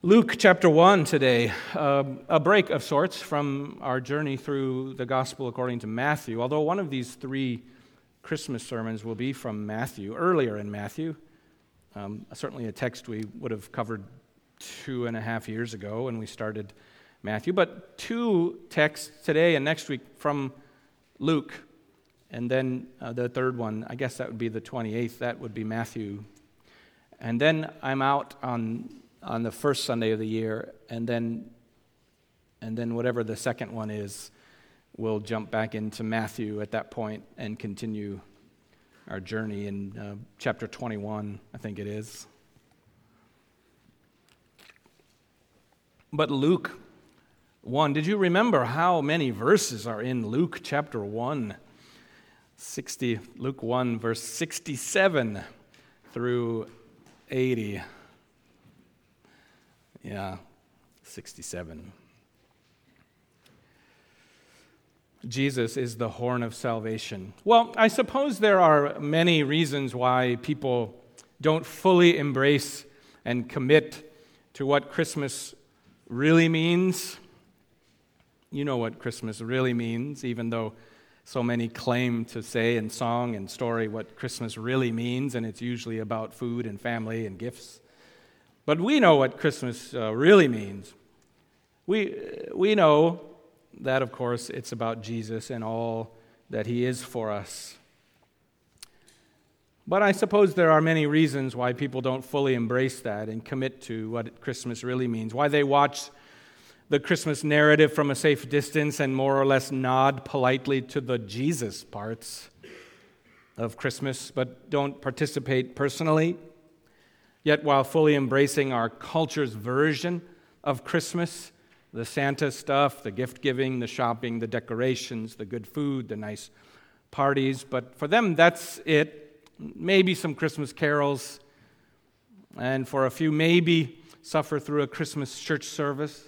Luke chapter 1 today, a break of sorts from our journey through the Gospel according to Matthew, although one of these three Christmas sermons will be from Matthew, earlier in Matthew. Certainly a text we would have covered 2.5 years ago when we started Matthew, but two texts today and next week from Luke, and then the third one, I guess that would be the 28th, that would be Matthew. And then I'm out on the first Sunday of the year, and then whatever the second one is, we'll jump back into Matthew at that point and continue our journey in chapter 21, I think it is. But Luke 1, did you remember how many verses are in Luke chapter 1? Luke 1, verse 67 through 80. Yeah, 67. Jesus is the horn of salvation. Well, I suppose there are many reasons why people don't fully embrace and commit to what Christmas really means. You know what Christmas really means, even though so many claim to say in song and story what Christmas really means, and it's usually about food and family and gifts. But we know what Christmas really means. We know that, of course, it's about Jesus and all that He is for us. But I suppose there are many reasons why people don't fully embrace that and commit to what Christmas really means, why they watch the Christmas narrative from a safe distance and more or less nod politely to the Jesus parts of Christmas, but don't participate personally. Yet while fully embracing our culture's version of Christmas, the Santa stuff, the gift-giving, the shopping, the decorations, the good food, the nice parties, but for them that's it. Maybe some Christmas carols, and for a few maybe suffer through a Christmas church service.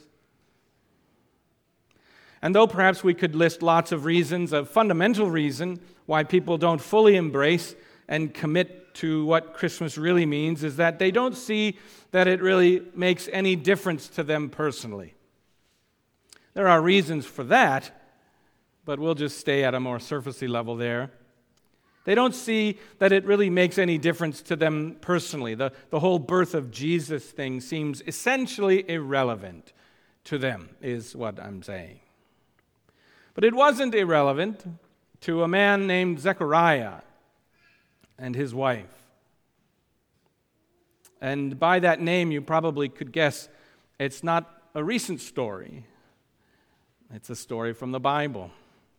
And though perhaps we could list lots of reasons, a fundamental reason why people don't fully embrace and commit to what Christmas really means is that they don't see that it really makes any difference to them personally. There are reasons for that, but we'll just stay at a more surfacey level there. They don't see that it really makes any difference to them personally. The whole birth of Jesus thing seems essentially irrelevant to them, is what I'm saying. But it wasn't irrelevant to a man named Zechariah and his wife. And by that name, you probably could guess it's not a recent story. It's a story from the Bible.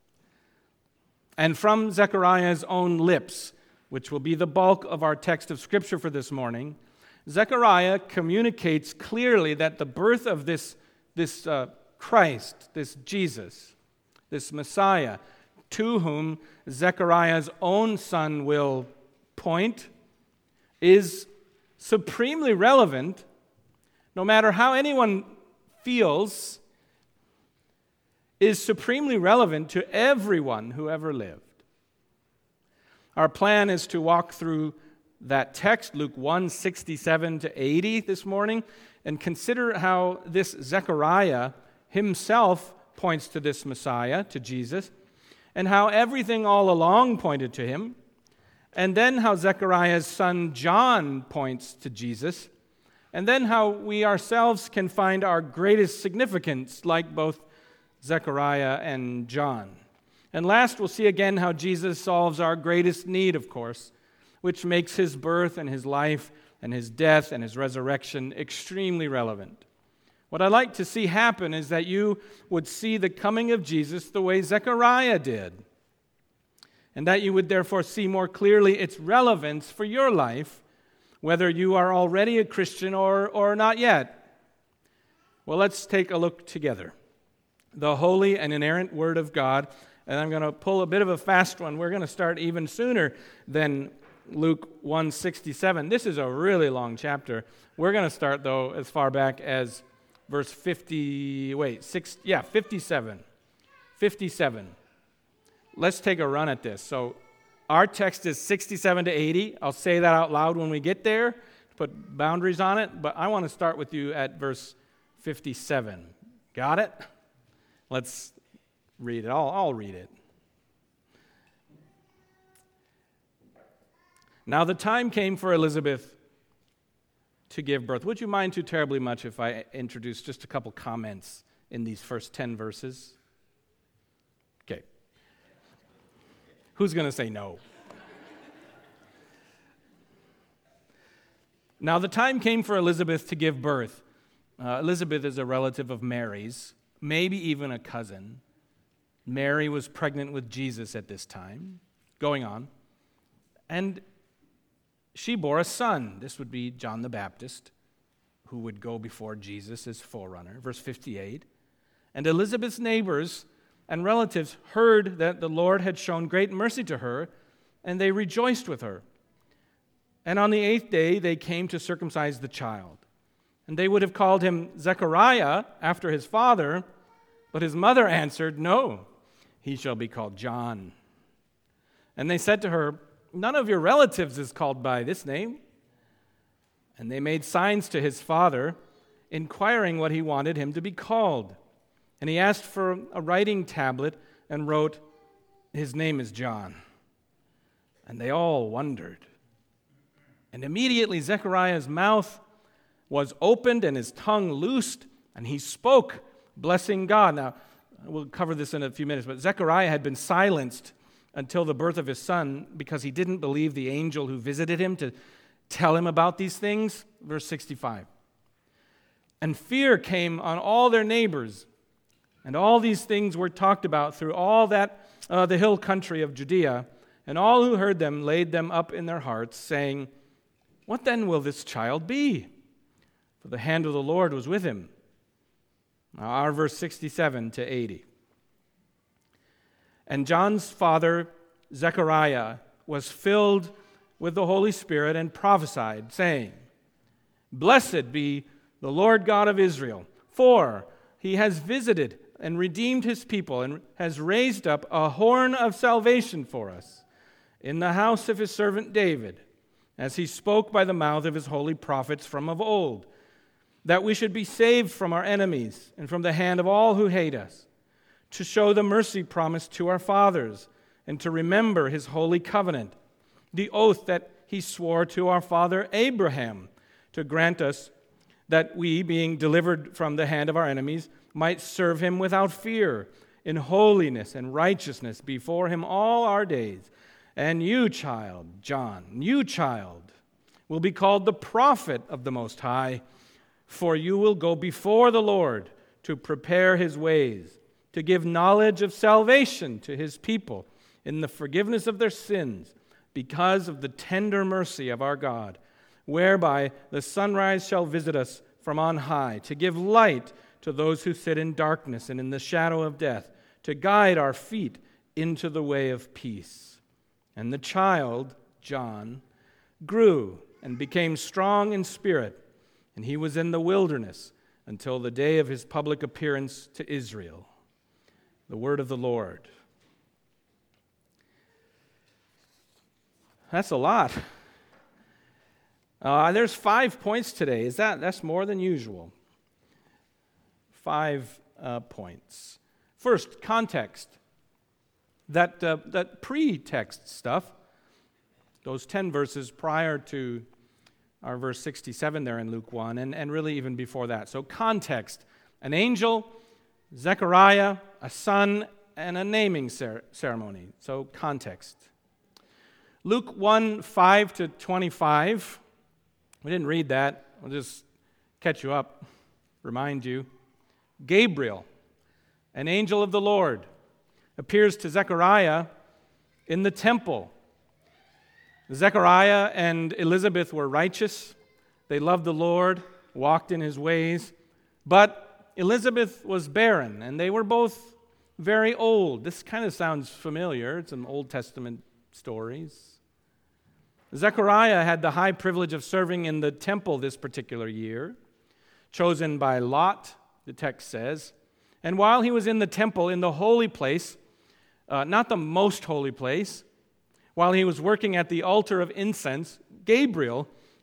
And from Zechariah's own lips, which will be the bulk of our text of Scripture for this morning, Zechariah communicates clearly that the birth of this Christ, this Jesus, this Messiah, to whom Zechariah's own son will point, is supremely relevant, no matter how anyone feels, is supremely relevant to everyone who ever lived. Our plan is to walk through that text, Luke 1, 67 to 80 this morning, and consider how this Zechariah himself points to this Messiah, to Jesus, and how everything all along pointed to him, and then how Zechariah's son John points to Jesus, and then how we ourselves can find our greatest significance, like both Zechariah and John. And last, we'll see again how Jesus solves our greatest need, of course, which makes his birth and his life and his death and his resurrection extremely relevant. What I'd like to see happen is that you would see the coming of Jesus the way Zechariah did, and that you would therefore see more clearly its relevance for your life, whether you are already a Christian or not yet. Well, let's take a look together. The holy and inerrant Word of God, and I'm going to pull a bit of a fast one. We're going to start even sooner than Luke 1:67. This is a really long chapter. We're going to start, though, as far back as verse 57. 57. Let's take a run at this. So our text is 67 to 80. I'll say that out loud when we get there. put boundaries on it, but I want to start with you at verse 57. Got it? Let's read it. I'll read it. Now the time came for Elizabeth to give birth. Would you mind too terribly much if I introduce just a couple comments in these first 10 verses? Okay. Who's going to say no? Now the time came for Elizabeth to give birth. Elizabeth is a relative of Mary's, maybe even a cousin. Mary was pregnant with Jesus at this time. Going on. And she bore a son. This would be John the Baptist, who would go before Jesus as forerunner. Verse 58. And Elizabeth's neighbors and relatives heard that the Lord had shown great mercy to her, and they rejoiced with her. And on the 8th day they came to circumcise the child. And they would have called him Zechariah after his father, but his mother answered, "No, he shall be called John." And they said to her, "None of your relatives is called by this name." And they made signs to his father, inquiring what he wanted him to be called. And he asked for a writing tablet and wrote, "His name is John." And they all wondered. And immediately Zechariah's mouth was opened and his tongue loosed, and he spoke, blessing God. Now, we'll cover this in a few minutes, but Zechariah had been silenced until the birth of his son because he didn't believe the angel who visited him to tell him about these things. Verse 65. And fear came on all their neighbors, and all these things were talked about through all that the hill country of Judea, and all who heard them laid them up in their hearts, saying, "What then will this child be?" For the hand of the Lord was with him. Now our verse 67 to 80. And John's father, Zechariah, was filled with the Holy Spirit and prophesied, saying, "Blessed be the Lord God of Israel, for he has visited and redeemed his people and has raised up a horn of salvation for us in the house of his servant David, as he spoke by the mouth of his holy prophets from of old, that we should be saved from our enemies and from the hand of all who hate us, to show the mercy promised to our fathers, and to remember his holy covenant, the oath that he swore to our father Abraham, to grant us that we, being delivered from the hand of our enemies, might serve him without fear, in holiness and righteousness before him all our days. And you, child, John, you, child, will be called the prophet of the Most High, for you will go before the Lord to prepare his ways, to give knowledge of salvation to his people in the forgiveness of their sins, because of the tender mercy of our God, whereby the sunrise shall visit us from on high, to give light to those who sit in darkness and in the shadow of death, to guide our feet into the way of peace. And the child, John, grew and became strong in spirit, and he was in the wilderness until the day of his public appearance to Israel. The word of the Lord. That's a lot. There's 5 points today. That's more than usual. 5 points. First, context. That pre-text stuff, those 10 verses prior to our verse 67 there in Luke 1, and really even before that. So context, an angel, Zechariah, a son, and a naming ceremony. So context. Luke 1, 5 to 25. We didn't read that. I'll just catch you up, remind you. Gabriel, an angel of the Lord, appears to Zechariah in the temple. Zechariah and Elizabeth were righteous. They loved the Lord, walked in his ways. But Elizabeth was barren, and they were both very old. This kind of sounds familiar. It's some Old Testament stories. Zechariah had the high privilege of serving in the temple this particular year, chosen by Lot, the text says. And while he was in the temple, in the holy place, not the most holy place, while he was working at the altar of incense, Gabriel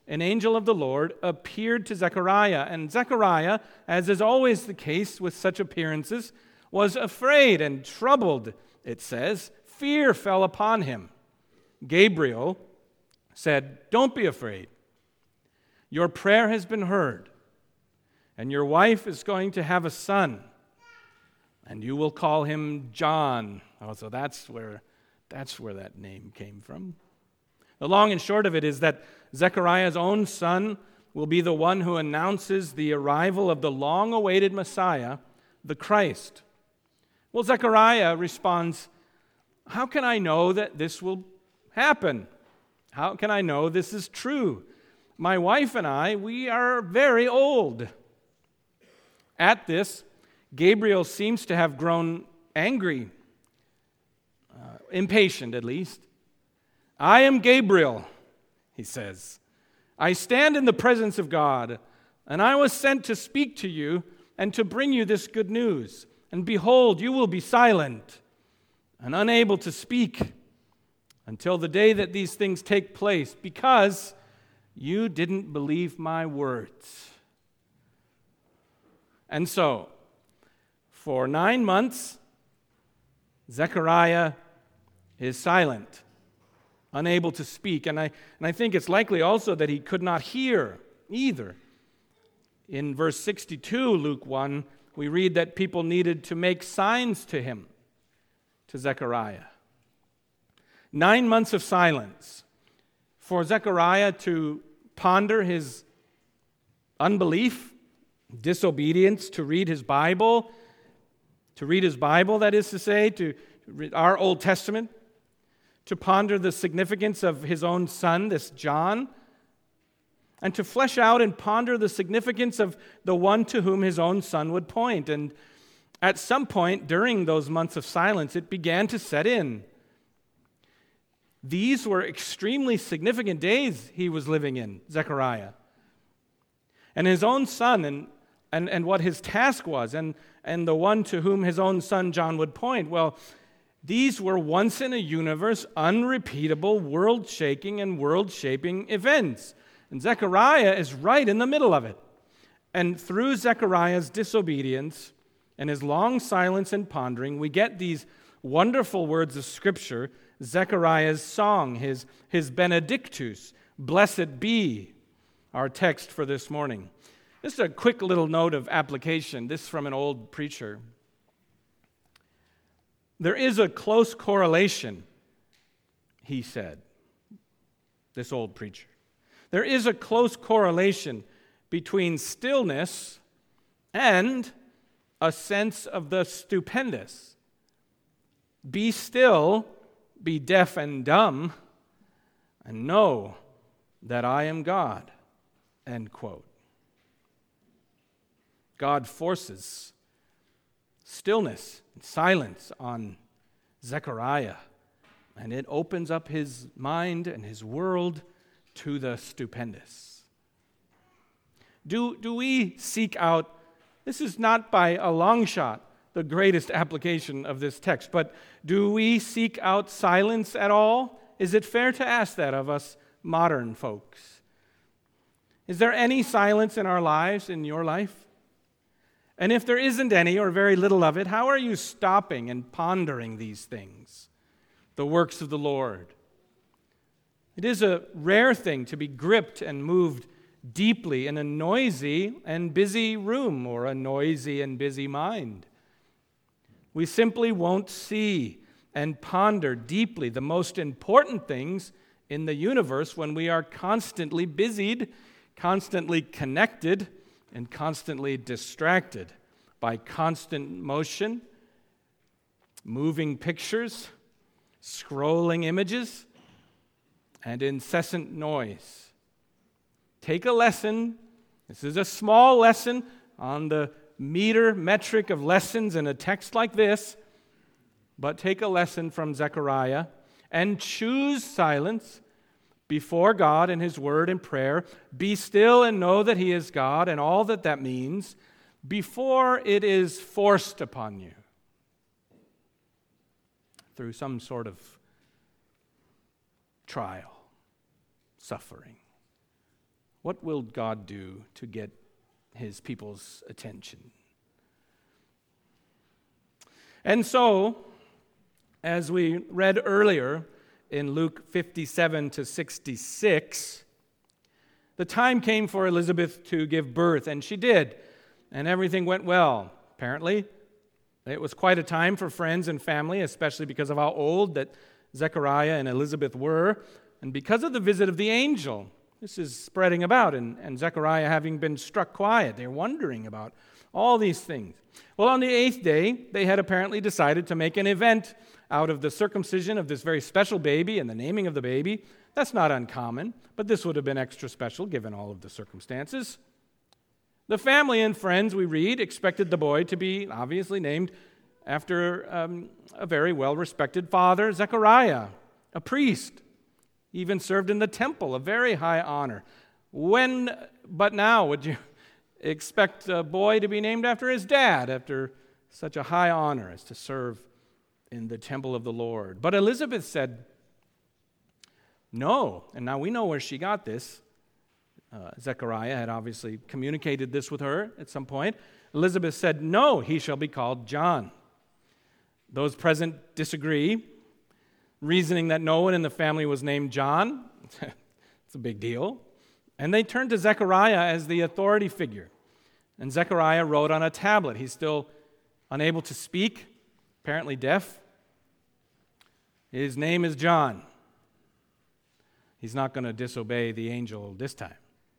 an angel of the Lord appeared to Zechariah. And Zechariah, as is always the case with such appearances, was afraid and troubled, it says. Fear fell upon him. Gabriel said, "Don't be afraid. Your prayer has been heard, and your wife is going to have a son, and you will call him John." Oh, so that's where that name came from. The long and short of it is that Zechariah's own son will be the one who announces the arrival of the long-awaited Messiah, the Christ. Well, Zechariah responds, "How can I know that this will happen? How can I know this is true? My wife and I, we are very old." At this, Gabriel seems to have grown angry, impatient at least. "I am Gabriel," he says. "I stand in the presence of God, and I was sent to speak to you and to bring you this good news. And behold, you will be silent and unable to speak until the day that these things take place, because you didn't believe my words." And so, for 9 months, Zechariah is silent, unable to speak. And I think it's likely also that he could not hear either. In verse 62, Luke 1, we read that people needed to make signs to him, to Zechariah. 9 months of silence for Zechariah to ponder his unbelief, disobedience, to read his Bible, that is to say, to read our Old Testament, to ponder the significance of his own son, this John, and to flesh out and ponder the significance of the one to whom his own son would point. And at some point during those months of silence, it began to set in. These were extremely significant days he was living in, Zechariah. And his own son and what his task was, and the one to whom his own son John would point, well, these were once-in-a-universe, unrepeatable, world-shaking and world-shaping events. And Zechariah is right in the middle of it. And through Zechariah's disobedience and his long silence and pondering, we get these wonderful words of Scripture, Zechariah's song, his Benedictus, "Blessed be," our text for this morning. Just a quick little note of application. This is from an old preacher. There is a close correlation, he said, this old preacher. There is a close correlation between stillness and a sense of the stupendous. Be still, be deaf and dumb, and know that I am God, end quote. God forces stillness and silence on Zechariah, and it opens up his mind and his world to the stupendous. Do we seek out, this is not by a long shot the greatest application of this text, but do we seek out silence at all? Is it fair to ask that of us modern folks? Is there any silence in our lives, in your life? And if there isn't any or very little of it, how are you stopping and pondering these things, the works of the Lord? It is a rare thing to be gripped and moved deeply in a noisy and busy room or a noisy and busy mind. We simply won't see and ponder deeply the most important things in the universe when we are constantly busied, constantly connected, and constantly distracted by constant motion, moving pictures, scrolling images, and incessant noise. Take a lesson. This is a small lesson on the metric of lessons in a text like this, but take a lesson from Zechariah and choose silence before God and His Word and prayer. Be still and know that He is God and all that that means before it is forced upon you through some sort of trial, suffering, What will God do to get his people's attention? And so, as we read earlier in Luke 57 to 66, the time came for Elizabeth to give birth, and she did, and everything went well. Apparently, it was quite a time for friends and family, especially because of how old that Zechariah and Elizabeth were, and because of the visit of the angel. This is spreading about, and Zechariah having been struck quiet. They're wondering about all these things. Well, on the 8th day, they had apparently decided to make an event out of the circumcision of this very special baby and the naming of the baby. That's not uncommon, but this would have been extra special given all of the circumstances. The family and friends, we read, expected the boy to be obviously named after a very well-respected father, Zechariah, a priest, even served in the temple, a very high honor. But now, would you expect a boy to be named after his dad, after such a high honor as to serve in the temple of the Lord? But Elizabeth said, no. And now we know where she got this. Zechariah had obviously communicated this with her at some point. Elizabeth said, no, he shall be called John. Those present disagree, reasoning that no one in the family was named John. It's a big deal. And they turned to Zechariah as the authority figure. And Zechariah wrote on a tablet. He's still unable to speak, apparently deaf. His name is John. He's not going to disobey the angel this time.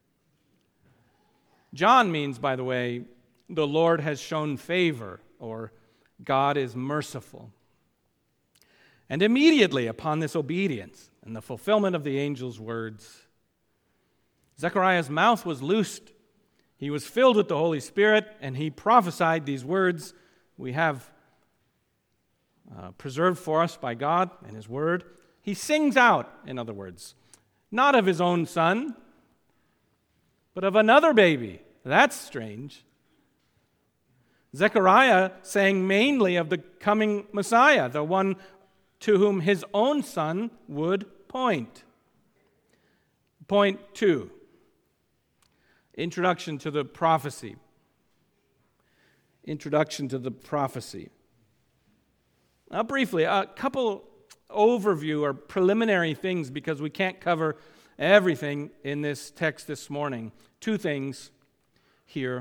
John means, by the way, the Lord has shown favor, or God is merciful. And immediately upon this obedience and the fulfillment of the angel's words, Zechariah's mouth was loosed. He was filled with the Holy Spirit, and he prophesied these words we have preserved for us by God and his word. He sings out, in other words, not of his own son, but of another baby. That's strange. Zechariah sang mainly of the coming Messiah, the one to whom his own son would point. Point 2. Introduction to the prophecy. Introduction to the prophecy. Now, briefly, a couple overview or preliminary things because we can't cover everything in this text this morning. 2 things here.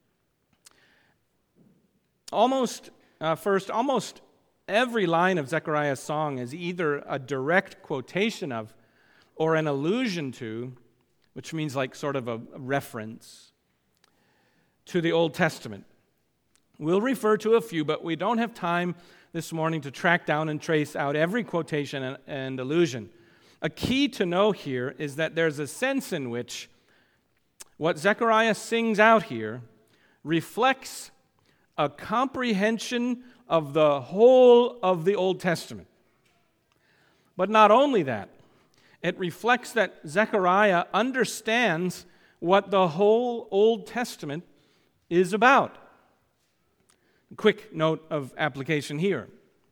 Almost every line of Zechariah's song is either a direct quotation of or an allusion to, which means like sort of a reference to the Old Testament. We'll refer to a few, but we don't have time this morning to track down and trace out every quotation and allusion. A key to know here is that there's a sense in which what Zechariah sings out here reflects a comprehension of the whole of the Old Testament. But not only that, it reflects that Zechariah understands what the whole Old Testament is about. Quick note of application here.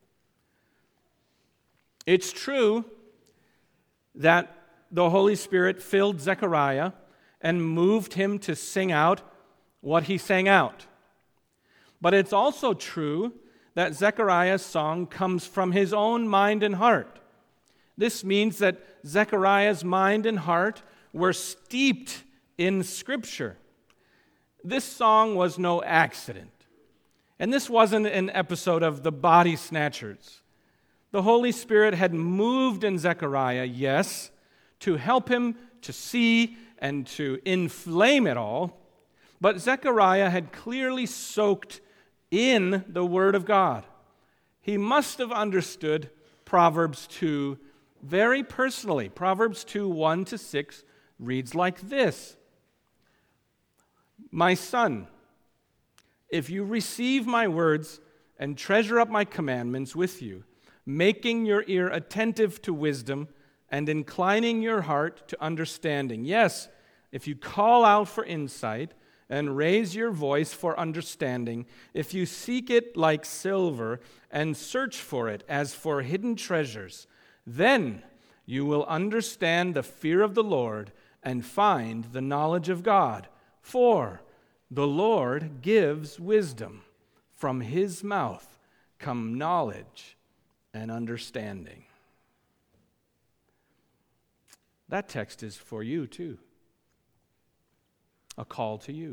It's true that the Holy Spirit filled Zechariah and moved him to sing out what he sang out. But it's also true that Zechariah's song comes from his own mind and heart. This means that Zechariah's mind and heart were steeped in Scripture. This song was no accident. And this wasn't an episode of the Body Snatchers. The Holy Spirit had moved in Zechariah, yes, to help him to see and to inflame it all, but Zechariah had clearly soaked in the Word of God. He must have understood Proverbs 2 very personally. Proverbs 2, 1-6 reads like this: My son, if you receive my words and treasure up my commandments with you, making your ear attentive to wisdom and inclining your heart to understanding. Yes, if you call out for insight and raise your voice for understanding, if you seek it like silver and search for it as for hidden treasures, then you will understand the fear of the Lord and find the knowledge of God, for the Lord gives wisdom. From his mouth come knowledge and understanding. That text is for you too. A call to you.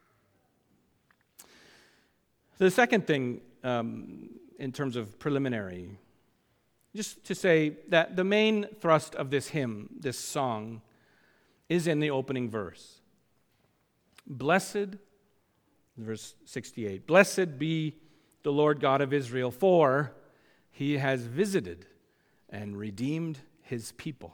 The second thing in terms of preliminary, just to say that the main thrust of this hymn, this song, is in the opening verse. Blessed, verse 68, blessed be the Lord God of Israel, for he has visited and redeemed his people.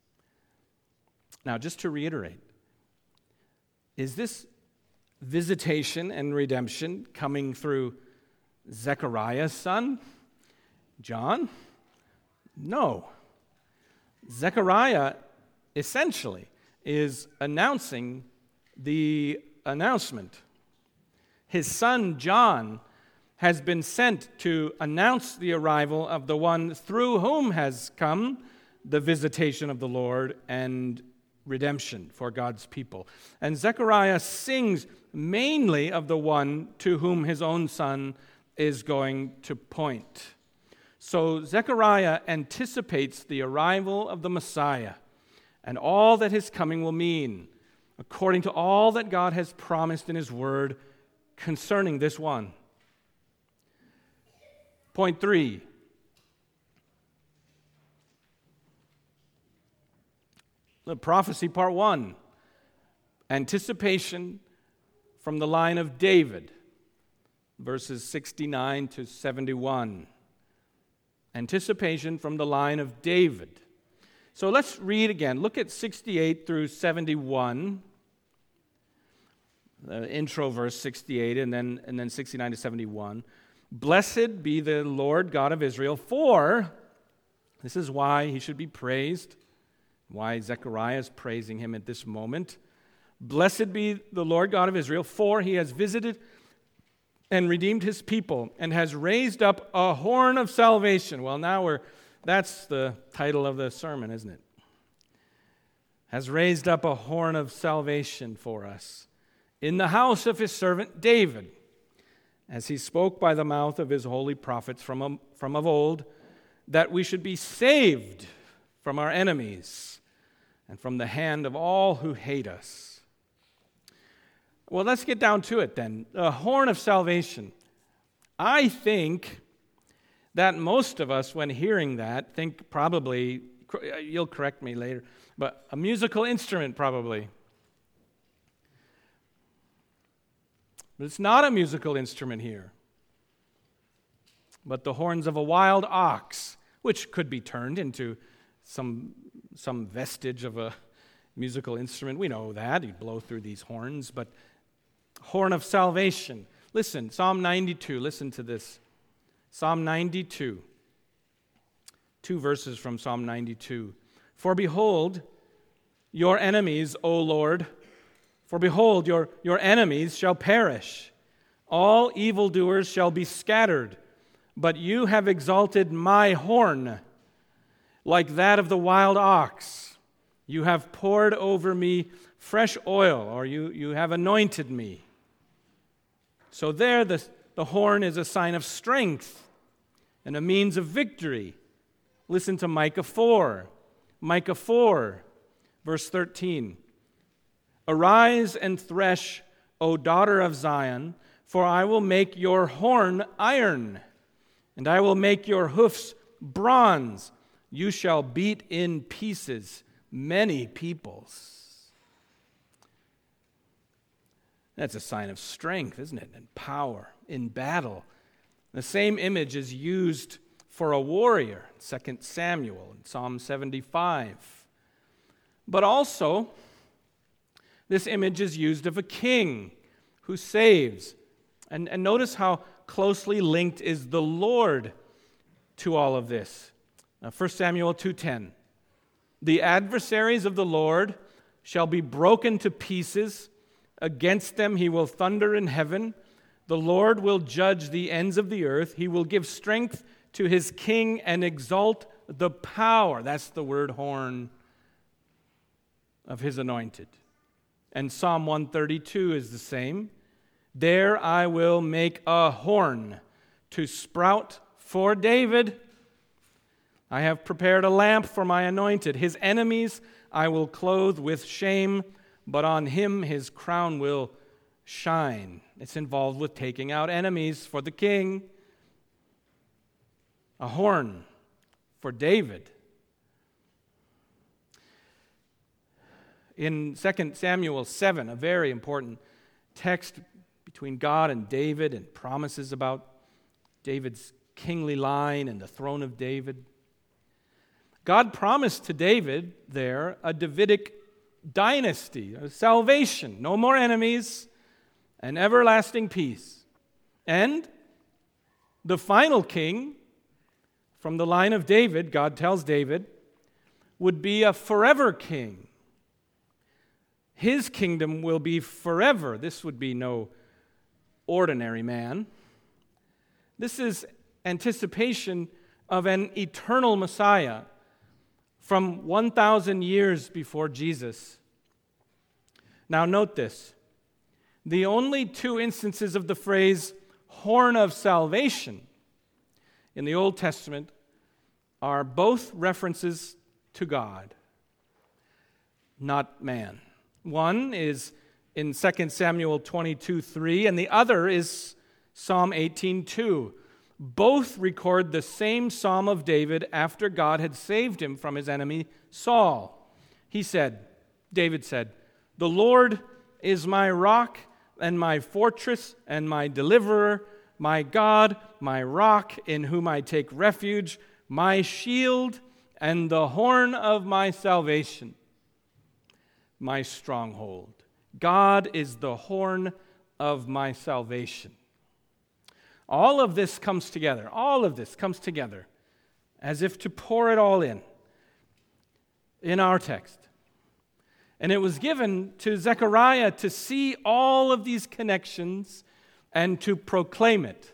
Now, just to reiterate, is this visitation and redemption coming through Zechariah's son, John? No. Zechariah essentially is announcing the announcement. His son, John, has been sent to announce the arrival of the one through whom has come the visitation of the Lord and redemption for God's people. And Zechariah sings mainly of the one to whom his own son is going to point. So Zechariah anticipates the arrival of the Messiah and all that his coming will mean, according to all that God has promised in his word concerning this one. Point 3. The prophecy, part 1. Anticipation from the line of David, verses 69 to 71. Anticipation from the line of David. So let's read again. Look at 68 through 71. The intro verse 68 and then 69 to 71. Blessed be the Lord God of Israel, for, this is why he should be praised, why Zechariah is praising him at this moment. Blessed be the Lord God of Israel, for he has visited and redeemed his people and has raised up a horn of salvation. Well, now that's the title of the sermon, isn't it? Has raised up a horn of salvation for us in the house of his servant David, as he spoke by the mouth of his holy prophets from of old, that we should be saved from our enemies and from the hand of all who hate us. Well, let's get down to it then. A horn of salvation. I think that most of us, when hearing that, think probably, you'll correct me later, but a musical instrument probably. But it's not a musical instrument here, but the horns of a wild ox, which could be turned into some vestige of a musical instrument. We know that. You blow through these horns, but horn of salvation. Listen, Psalm 92, listen to this. Psalm 92, 2 verses from Psalm 92. For behold, your enemies, O Lord, for behold, your enemies shall perish. All evildoers shall be scattered. But you have exalted my horn like that of the wild ox. You have poured over me fresh oil, or you have anointed me. So there the horn is a sign of strength and a means of victory. Listen to Micah 4. Micah 4, verse 13. Arise and thresh, O daughter of Zion, for I will make your horn iron, and I will make your hoofs bronze. You shall beat in pieces many peoples. That's a sign of strength, isn't it? And power in battle. The same image is used for a warrior, 2 Samuel in Psalm 75. But also, this image is used of a king who saves. And notice how closely linked is the Lord to all of this. 1 Samuel 2:10. The adversaries of the Lord shall be broken to pieces. Against them he will thunder in heaven. The Lord will judge the ends of the earth. He will give strength to his king and exalt the power. That's the word horn of his anointed. And Psalm 132 is the same. There I will make a horn to sprout for David. I have prepared a lamp for my anointed. His enemies I will clothe with shame, but on him his crown will shine. It's involved with taking out enemies for the king. A horn for David. In 2 Samuel 7, a very important text between God and David and promises about David's kingly line and the throne of David. God promised to David there a Davidic dynasty, a salvation, no more enemies, and everlasting peace. And the final king from the line of David, God tells David, would be a forever king. His kingdom will be forever. This would be no ordinary man. This is anticipation of an eternal Messiah from 1,000 years before Jesus. Now note this. The only two instances of the phrase horn of salvation in the Old Testament are both references to God, not man. One is in 2 Samuel 22:3, and the other is Psalm 18:2. Both record the same Psalm of David after God had saved him from his enemy Saul. David said, "The Lord is my rock and my fortress and my deliverer, my God, my rock in whom I take refuge, my shield and the horn of my salvation, my stronghold." God is the horn of my salvation. All of this comes together as if to pour it all in our text. And it was given to Zechariah to see all of these connections and to proclaim it.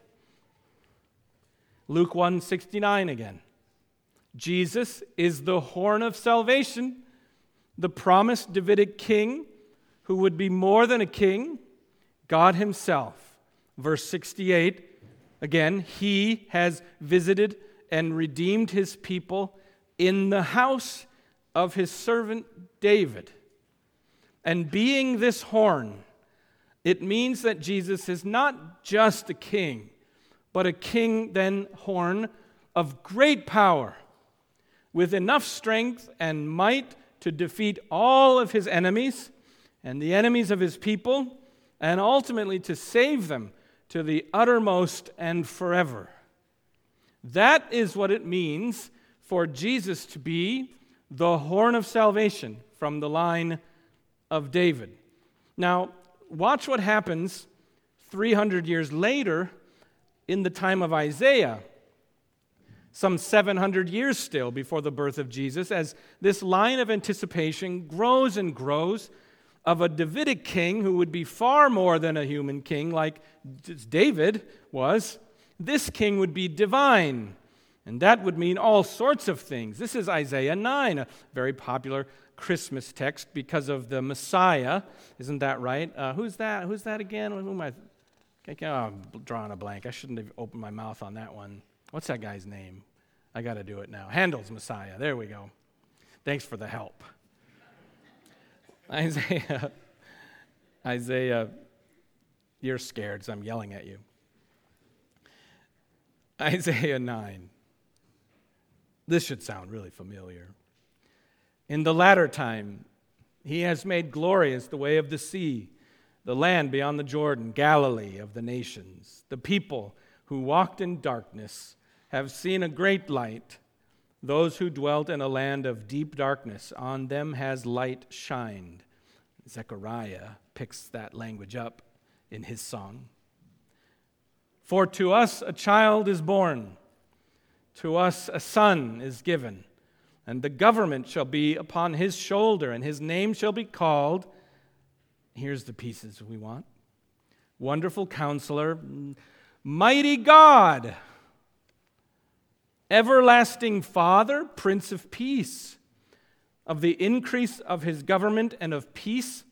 Luke 1:69 again. Jesus is the horn of salvation, the promised Davidic king who would be more than a king, God himself. Verse 68, again, he has visited and redeemed his people in the house of his servant David. And being this horn, it means that Jesus is not just a king, but a king then horn of great power, with enough strength and might to defeat all of his enemies and the enemies of his people, and ultimately to save them to the uttermost and forever. That is what it means for Jesus to be the horn of salvation from the line of David. Now, watch what happens 300 years later in the time of Isaiah, some 700 years still before the birth of Jesus, as this line of anticipation grows and grows of a Davidic king who would be far more than a human king like David was. This king would be divine, and that would mean all sorts of things. This is Isaiah 9, a very popular Christmas text because of the Messiah. Isn't that right? Who's that? Who's that again? Who am I? I'm drawing a blank. I shouldn't have opened my mouth on that one. What's that guy's name? I got to do it now. Handel's Messiah. There we go. Thanks for the help. Isaiah, you're scared, so I'm yelling at you. Isaiah 9. This should sound really familiar. In the latter time, he has made glorious the way of the sea, the land beyond the Jordan, Galilee of the nations. The people who walked in darkness have seen a great light. Those who dwelt in a land of deep darkness, on them has light shined. Zechariah picks that language up in his song. For to us a child is born, to us a son is given, and the government shall be upon his shoulder, and his name shall be called, here's the pieces we want, Wonderful Counselor, Mighty God, Everlasting Father, Prince of Peace. of the increase of his government and of peace,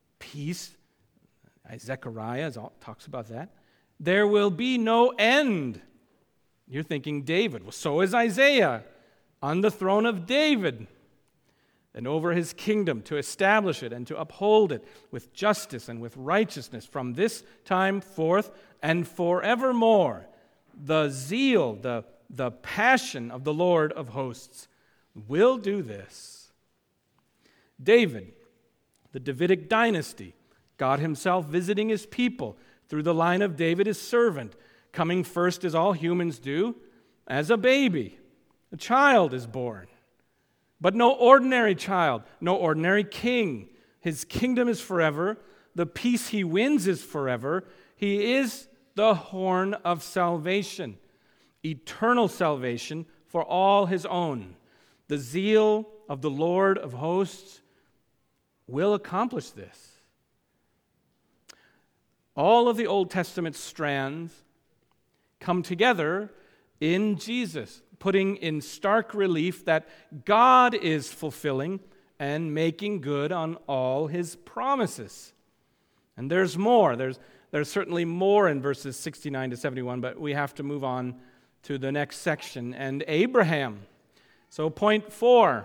Zechariah talks about that, there will be no end. You're thinking David. Well, so is Isaiah on the throne of David and over his kingdom to establish it and to uphold it with justice and with righteousness from this time forth and forevermore. The zeal, the passion of the Lord of hosts will do this. David, the Davidic dynasty, God himself visiting his people through the line of David, his servant, coming first as all humans do, as a baby. A child is born. But no ordinary child, no ordinary king. His kingdom is forever. The peace he wins is forever. He is the horn of salvation, eternal salvation for all his own. The zeal of the Lord of hosts will accomplish this. All of the Old Testament strands come together in Jesus, putting in stark relief that God is fulfilling and making good on all his promises. And there's more. There's certainly more in verses 69 to 71, but we have to move on to the next section. And Abraham. So point four.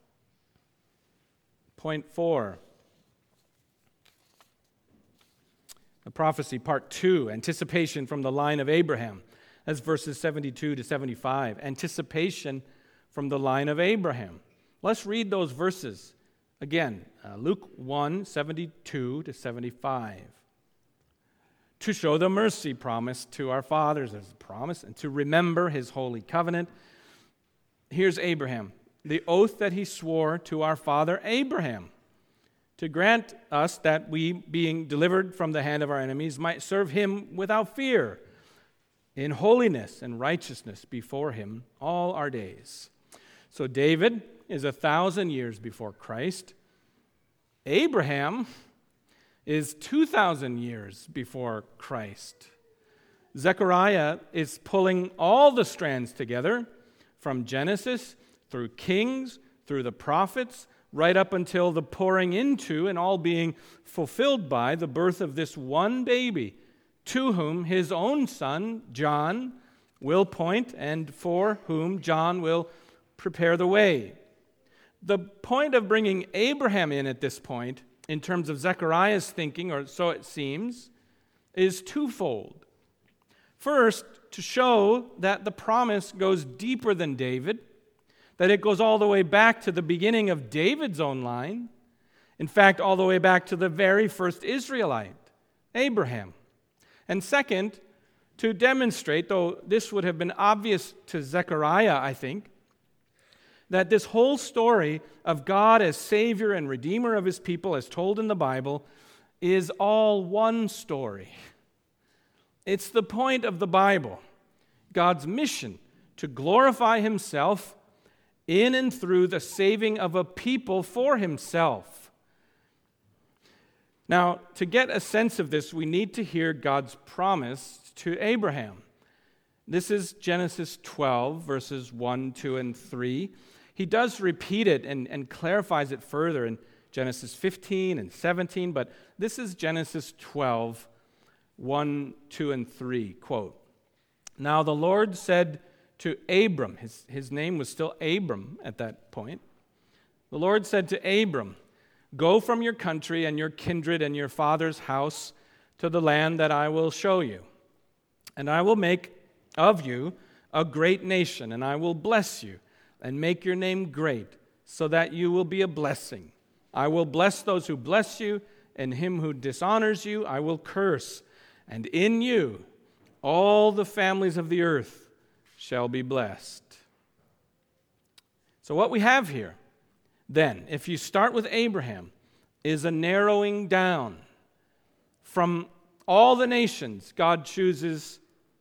The prophecy, part 2, anticipation from the line of Abraham. That's verses 72 to 75. Anticipation from the line of Abraham. Let's read those verses again. Luke 1, 72 to 75. To show the mercy promised to our fathers as a promise, and to remember his holy covenant. Here's Abraham, the oath that he swore to our father Abraham, to grant us that we, being delivered from the hand of our enemies, might serve him without fear, in holiness and righteousness before him all our days. So David is 1,000 years before Christ. Abraham is 2,000 years before Christ. Zechariah is pulling all the strands together from Genesis through Kings, through the prophets, right up until the pouring into and all being fulfilled by the birth of this one baby, to whom his own son, John, will point and for whom John will prepare the way. The point of bringing Abraham in at this point, in terms of Zechariah's thinking, or so it seems, is twofold. First, to show that the promise goes deeper than David, that it goes all the way back to the beginning of David's own line. In fact, all the way back to the very first Israelite, Abraham. And second, to demonstrate, though this would have been obvious to Zechariah, I think, that this whole story of God as Savior and Redeemer of his people, as told in the Bible, is all one story. It's the point of the Bible, God's mission to glorify himself in and through the saving of a people for himself. Now, to get a sense of this, we need to hear God's promise to Abraham. This is Genesis 12, verses 1, 2, and 3. He does repeat it and clarifies it further in Genesis 15 and 17, but this is Genesis 12, 1, 2, and 3. Quote, "Now the Lord said to Abram," his name was still Abram at that point. The Lord said to Abram, "Go from your country and your kindred and your father's house to the land that I will show you. And I will make of you a great nation, and I will bless you and make your name great, so that you will be a blessing. I will bless those who bless you, and him who dishonors you I will curse. And in you all the families of the earth shall be blessed." So what we have here, then, if you start with Abraham, is a narrowing down. From all the nations, God chooses.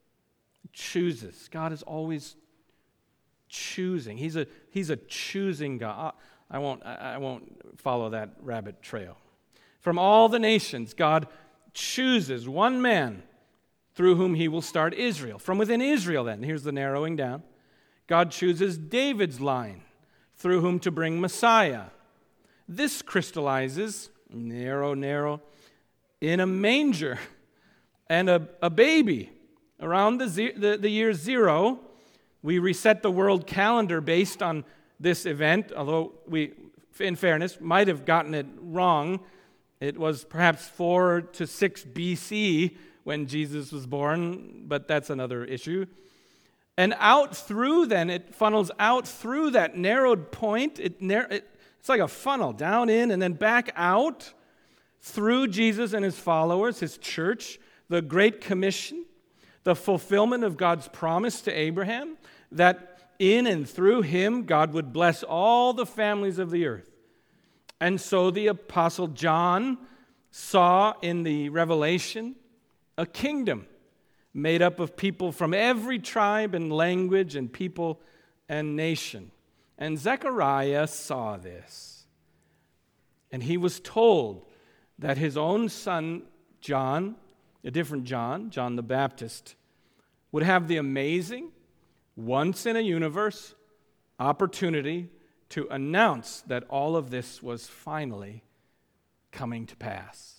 God is always choosing. He's a choosing God. I won't follow that rabbit trail. From all the nations, God chooses one man through whom he will start Israel. From within Israel, then, here's the narrowing down. God chooses David's line, through whom to bring Messiah. This crystallizes, narrow, in a manger and a baby. Around the year 0, we reset the world calendar based on this event, although we, in fairness, might have gotten it wrong. It was perhaps 4 to 6 BC when Jesus was born, but that's another issue. And out through then, it funnels out through that narrowed point. It's like a funnel, down in and then back out through Jesus and his followers, his church, the Great Commission, the fulfillment of God's promise to Abraham, that in and through him, God would bless all the families of the earth. And so the Apostle John saw in the Revelation a kingdom made up of people from every tribe and language and people and nation. And Zechariah saw this. And he was told that his own son, John, a different John the Baptist, would have the amazing, once-in-a-universe opportunity to announce that all of this was finally coming to pass.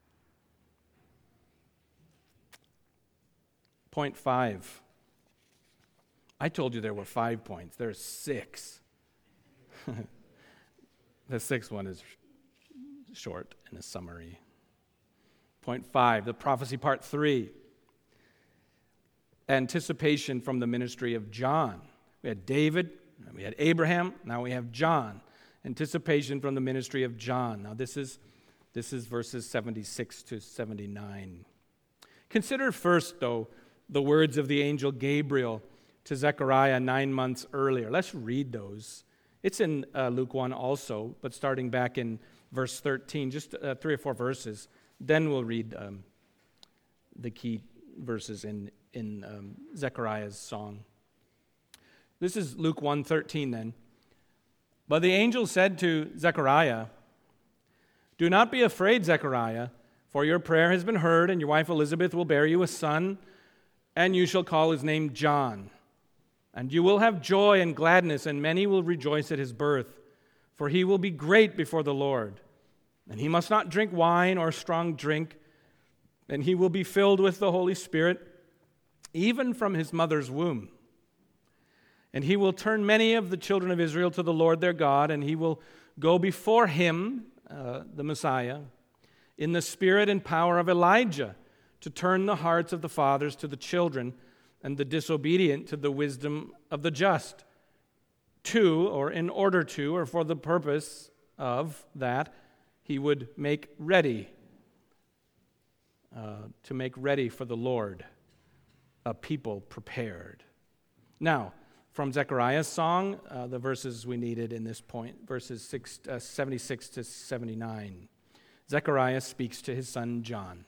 Point 5. I told you there were 5 points. There's 6. The 6th one is short in a summary. Point 5, the prophecy part 3. Anticipation from the ministry of John. We had David, we had Abraham, now we have John. Anticipation from the ministry of John. Now this is verses 76 to 79. Consider first, though, the words of the angel Gabriel to Zechariah 9 months earlier. Let's read those. It's in Luke 1 also, but starting back in verse 13, just 3 or 4 verses. Then we'll read the key verses in Zechariah's song. This is Luke 1:13 then. But the angel said to Zechariah, "Do not be afraid, Zechariah, for your prayer has been heard, and your wife Elizabeth will bear you a son, and you shall call his name John. And you will have joy and gladness, and many will rejoice at his birth, for he will be great before the Lord. And he must not drink wine or strong drink, and he will be filled with the Holy Spirit, even from his mother's womb. And he will turn many of the children of Israel to the Lord their God, and he will go before him, the Messiah, in the spirit and power of Elijah, to turn the hearts of the fathers to the children, and the disobedient to the wisdom of the just, or in order to, or for the purpose of that, he would make ready, to make ready for the Lord a people prepared." Now, from Zechariah's song, the verses we needed in this point, verses 76 to 79. Zechariah speaks to his son John.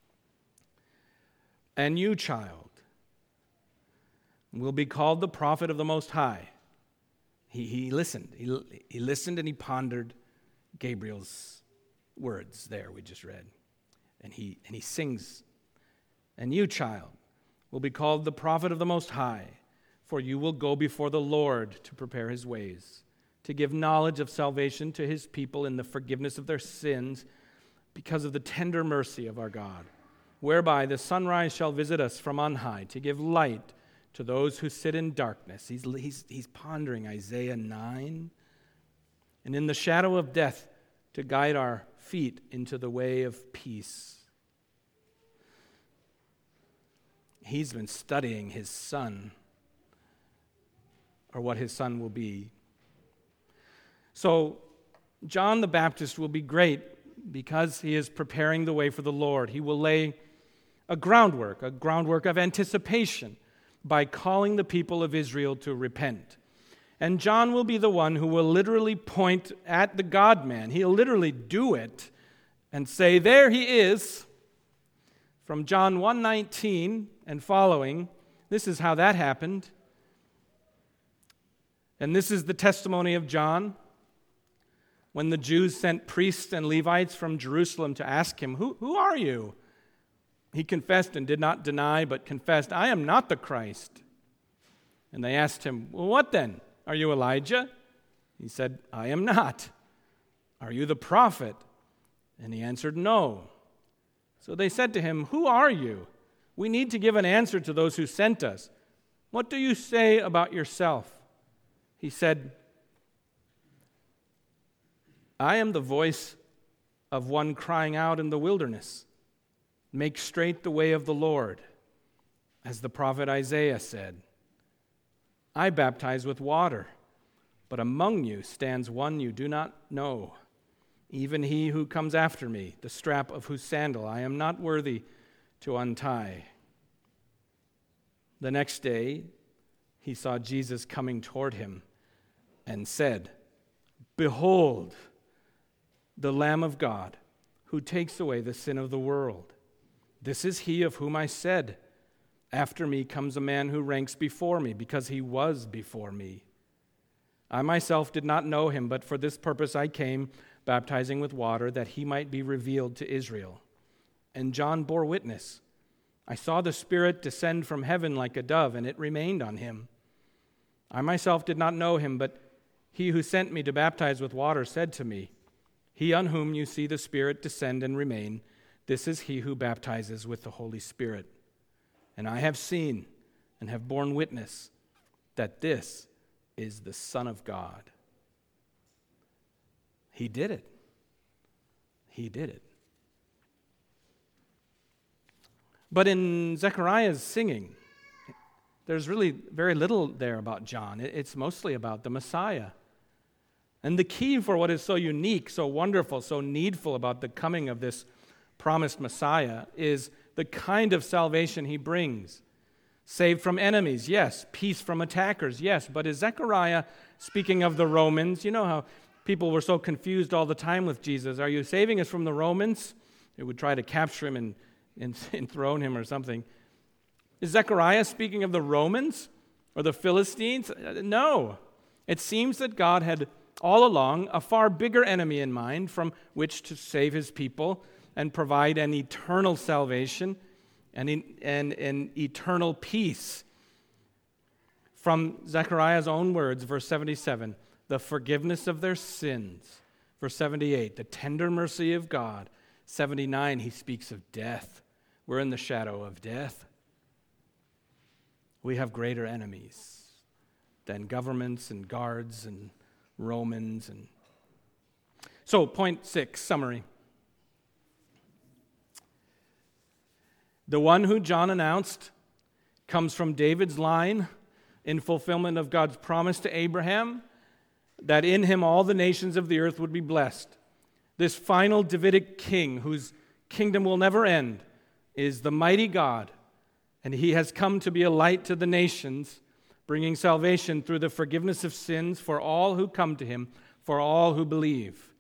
"And you, child, will be called the prophet of the Most High." He listened. He listened and he pondered Gabriel's words there we just read. And he sings, "And you, child, will be called the prophet of the Most High, for you will go before the Lord to prepare his ways, to give knowledge of salvation to his people in the forgiveness of their sins, because of the tender mercy of our God, whereby the sunrise shall visit us from on high, to give light to those who sit in darkness." He's pondering Isaiah 9. "And in the shadow of death, to guide our feet into the way of peace." He's been studying his son, or what his son will be. So John the Baptist will be great because he is preparing the way for the Lord. He will lay a groundwork of anticipation by calling the people of Israel to repent. And John will be the one who will literally point at the God-man. He'll literally do it and say, "There he is." From John 1:19 and following, this is how that happened. And this is the testimony of John. When the Jews sent priests and Levites from Jerusalem to ask him, Who are you?" He confessed and did not deny, but confessed, "I am not the Christ." And they asked him, "Well, what then? Are you Elijah?" He said, I am not. Are you the prophet? And he answered, No. So they said to him, Who are you? We need to give an answer to those who sent us. What do you say about yourself? He said, I am the voice of one crying out in the wilderness, make straight the way of the Lord, as the prophet Isaiah said. I baptize with water, but among you stands one you do not know, even he who comes after me, the strap of whose sandal I am not worthy to untie. The next day, he saw Jesus coming toward him and said, Behold, the Lamb of God, who takes away the sin of the world. This is he of whom I said, After me comes a man who ranks before me, because he was before me. I myself did not know him, but for this purpose I came, baptizing with water, that he might be revealed to Israel. And John bore witness. I saw the Spirit descend from heaven like a dove, and it remained on him. I myself did not know him, but he who sent me to baptize with water said to me, He on whom you see the Spirit descend and remain, this is he who baptizes with the Holy Spirit. And I have seen and have borne witness that this is the Son of God. He did it. He did it. But in Zechariah's singing, there's really very little there about John. It's mostly about the Messiah. And the key for what is so unique, so wonderful, so needful about the coming of this promised Messiah is the kind of salvation he brings. Saved from enemies, yes. Peace from attackers, yes. But is Zechariah speaking of the Romans? You know how people were so confused all the time with Jesus. Are you saving us from the Romans? They would try to capture him and enthrone him or something. Is Zechariah speaking of the Romans or the Philistines? No. It seems that God had all along a far bigger enemy in mind from which to save his people and provide an eternal salvation and an eternal peace. From Zechariah's own words, verse 77, the forgiveness of their sins. Verse 78, the tender mercy of God. 79, he speaks of death. We're in the shadow of death. We have greater enemies than governments and guards and Romans. So, point 6, summary. The one who John announced comes from David's line in fulfillment of God's promise to Abraham that in him all the nations of the earth would be blessed. This final Davidic king whose kingdom will never end is the mighty God, and he has come to be a light to the nations, bringing salvation through the forgiveness of sins for all who come to him, for all who believe.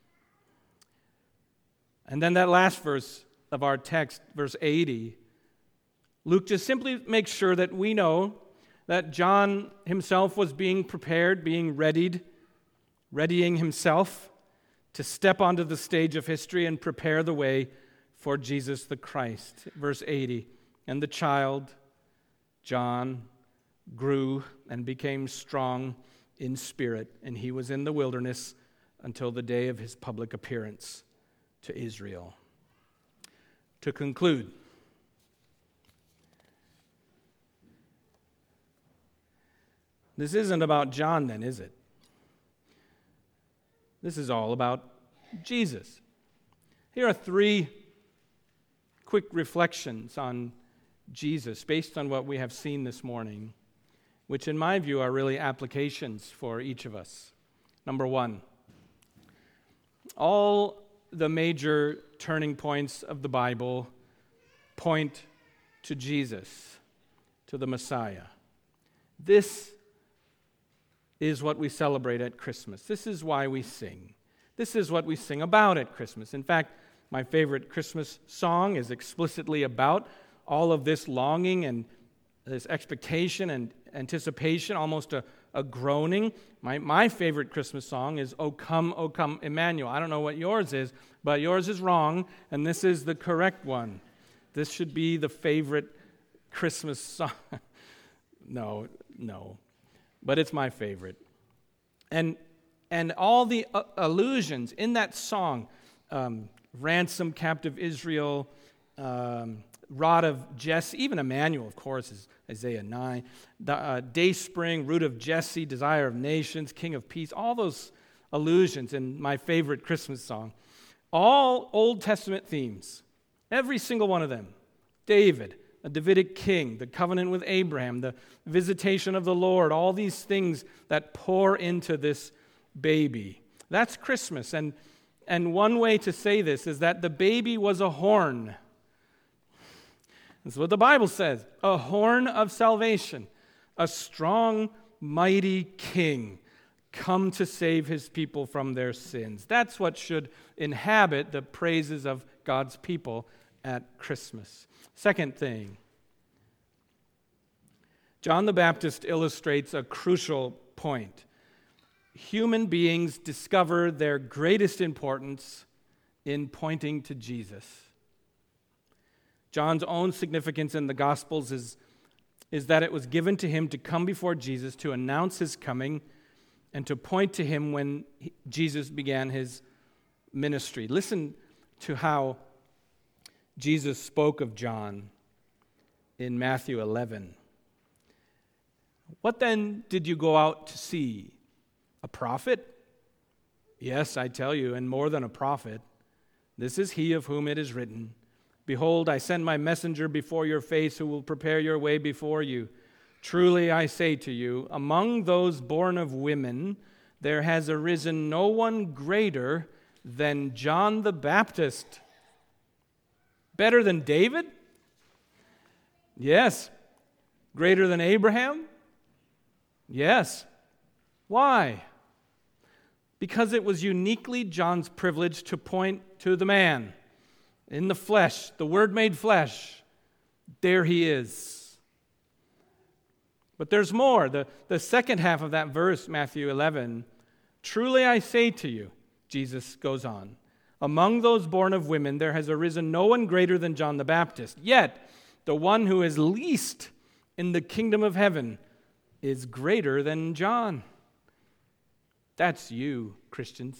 And then that last verse of our text, verse 80, Luke just simply makes sure that we know that John himself was being prepared, being readying himself to step onto the stage of history and prepare the way for Jesus the Christ. Verse 80, and the child, John, grew and became strong in spirit, and he was in the wilderness until the day of his public appearance to Israel. To conclude, this isn't about John then, is it? This is all about Jesus. Here are 3 quick reflections on Jesus based on what we have seen this morning, which in my view are really applications for each of us. Number 1, all the major turning points of the Bible point to Jesus, to the Messiah. This is what we celebrate at Christmas. This is why we sing. This is what we sing about at Christmas. In fact, my favorite Christmas song is explicitly about all of this longing and this expectation and anticipation, almost a groaning. My favorite Christmas song is O Come, Emmanuel. I don't know what yours is, but yours is wrong, and this is the correct one. This should be the favorite Christmas song. No, but it's my favorite. And And all the allusions in that song, ransom captive Israel, rod of Jesse, even Emmanuel, of course, is Isaiah 9, the day spring, root of Jesse, desire of nations, king of peace, all those allusions in my favorite Christmas song, all Old Testament themes, every single one of them. David, a Davidic king, the covenant with Abraham, the visitation of the Lord, all these things that pour into this baby. That's Christmas. And one way to say this is that the baby was a horn. That's what the Bible says. A horn of salvation. A strong, mighty king come to save his people from their sins. That's what should inhabit the praises of God's people at Christmas. Second thing, John the Baptist illustrates a crucial point. Human beings discover their greatest importance in pointing to Jesus. John's own significance in the Gospels is that it was given to him to come before Jesus, to announce his coming, and to point to him when Jesus began his ministry. Listen to how Jesus spoke of John in Matthew 11. What then did you go out to see? A prophet? Yes, I tell you, and more than a prophet. This is he of whom it is written, behold, I send my messenger before your face who will prepare your way before you. Truly I say to you, among those born of women, there has arisen no one greater than John the Baptist. Better than David? Yes. Greater than Abraham? Yes. Why? Because it was uniquely John's privilege to point to the man in the flesh, the Word made flesh. There he is. But there's more. The second half of that verse, Matthew 11, truly I say to you, Jesus goes on, among those born of women there has arisen no one greater than John the Baptist. Yet the one who is least in the kingdom of heaven is greater than John. That's you, Christians.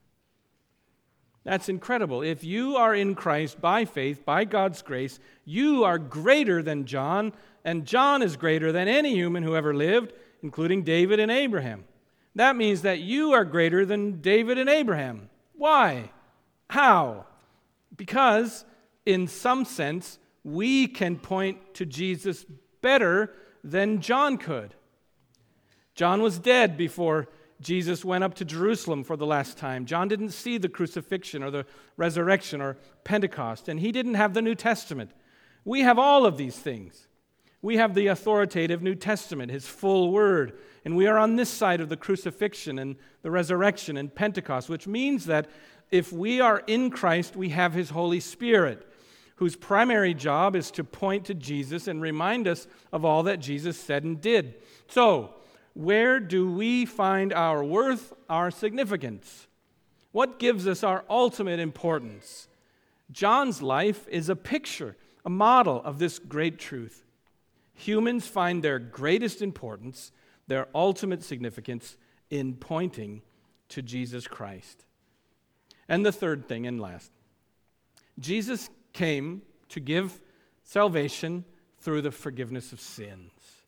That's incredible. If you are in Christ by faith, by God's grace, you are greater than John, and John is greater than any human who ever lived, including David and Abraham. That means that you are greater than David and Abraham. Why? How? Because, in some sense, we can point to Jesus better than John could. John was dead before Jesus went up to Jerusalem for the last time. John didn't see the crucifixion or the resurrection or Pentecost, and he didn't have the New Testament. We have all of these things. We have the authoritative New Testament, his full word, and we are on this side of the crucifixion and the resurrection and Pentecost, which means that if we are in Christ, we have his Holy Spirit, whose primary job is to point to Jesus and remind us of all that Jesus said and did. So, where do we find our worth, our significance? What gives us our ultimate importance? John's life is a picture, a model of this great truth. Humans find their greatest importance, their ultimate significance, in pointing to Jesus Christ. And the third thing and last, Jesus came to give salvation through the forgiveness of sins.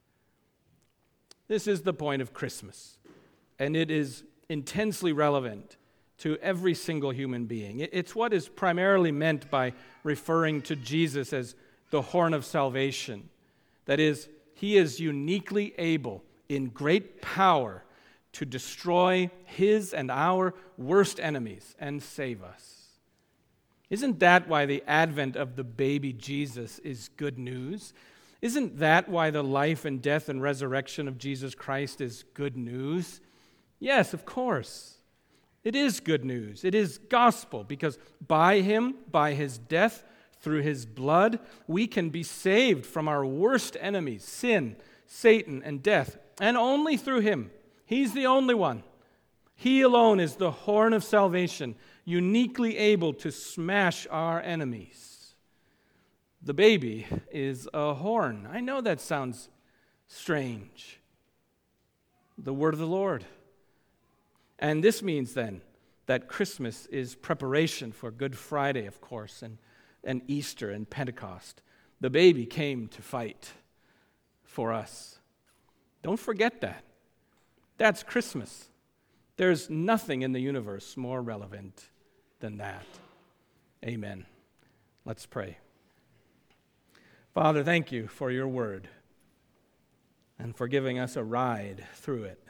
This is the point of Christmas, and it is intensely relevant to every single human being. It's what is primarily meant by referring to Jesus as the horn of salvation. That is, he is uniquely able, in great power, to destroy his and our worst enemies and save us. Isn't that why the advent of the baby Jesus is good news? Isn't that why the life and death and resurrection of Jesus Christ is good news? Yes, of course. It is good news. It is gospel, because by him, by his death, through his blood, we can be saved from our worst enemies, sin, Satan, and death, and only through him. He's the only one. He alone is the horn of salvation, uniquely able to smash our enemies. The baby is a horn. I know that sounds strange. The word of the Lord. And this means then that Christmas is preparation for Good Friday, of course, and Easter and Pentecost. The baby came to fight for us. Don't forget that. That's Christmas. There's nothing in the universe more relevant than that. Amen. Let's pray. Father, thank you for your word and for giving us a ride through it.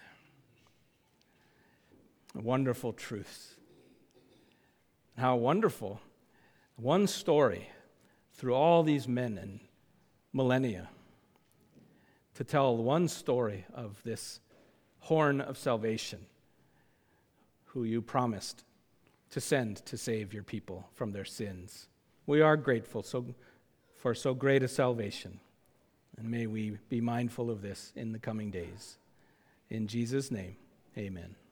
Wonderful truths. How wonderful. One story through all these men and millennia to tell one story of this horn of salvation who you promised to send to save your people from their sins. We are grateful for so great a salvation, and may we be mindful of this in the coming days. In Jesus' name, amen.